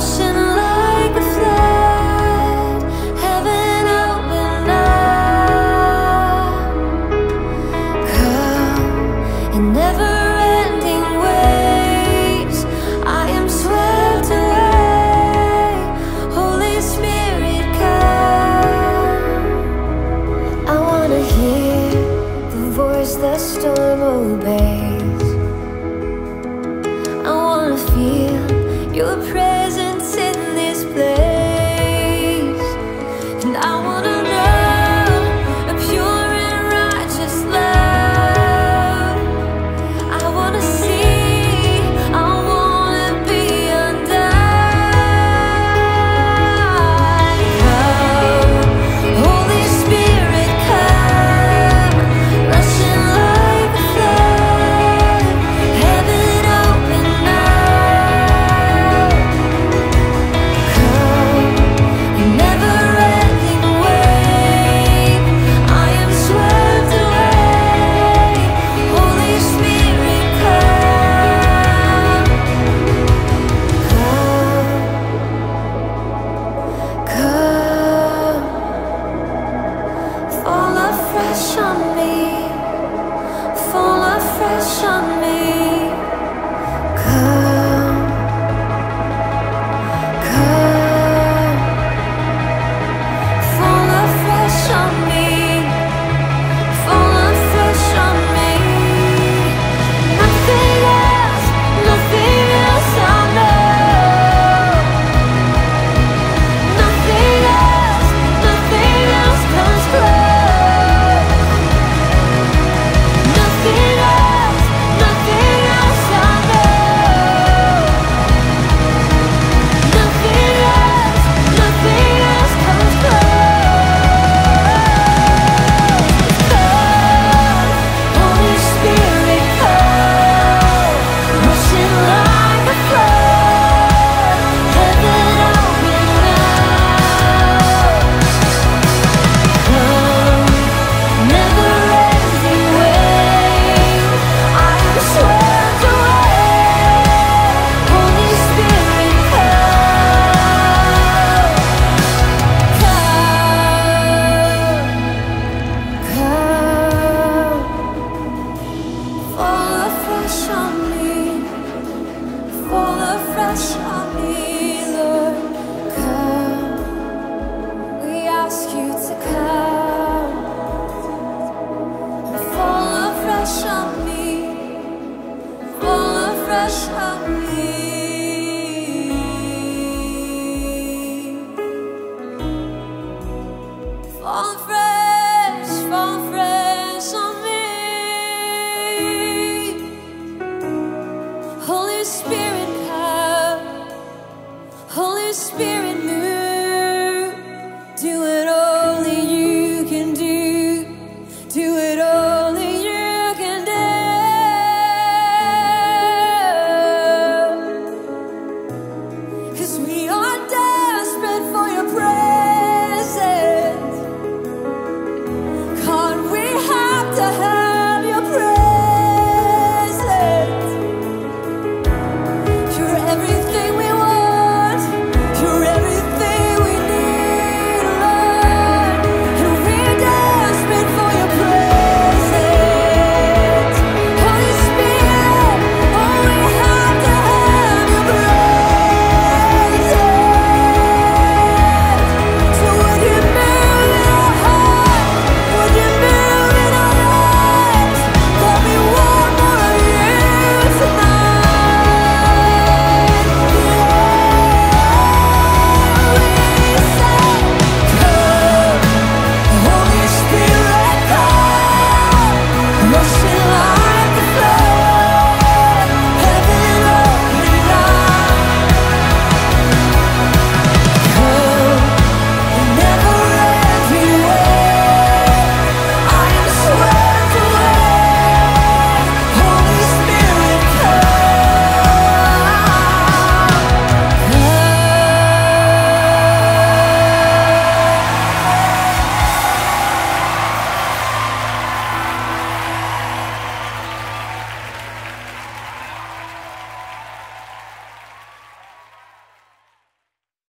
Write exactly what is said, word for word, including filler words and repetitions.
rushing like a flood, heaven open up. Come in never-ending waves, I am swept away. Holy Spirit, come. I wanna hear the voice the storm obeys. I wanna feel your presence in this place. And I wanna know a pure and righteous love. I wanna see, I wanna be undone. Come, Holy Spirit, come, rushing like a flood, heaven open up. Come, in never-ending wave, I am swept away. Holy Spirit, come, come, come. Fall afresh on me, fall afresh on me. Come, come. Fall afresh on me, fall afresh on me. Nothing else, nothing else I know. Nothing else, nothing else comes close. Nothing else, nothing else I know. Nothing else, nothing else comes close. Come, Holy Spirit, come, rushing like a flood, heaven open up. Come, never-ending wave, I am swept away. Holy Spirit, come, come, come. Fall afresh on me, fall afresh on me, Lord. Come, we ask you to come. Fall afresh on me, fall afresh on me. Fall fresh, fall fresh on me. Holy Spirit, come. Holy Spirit, move. Do it only you can do. Do it only you can do. 'Cause we are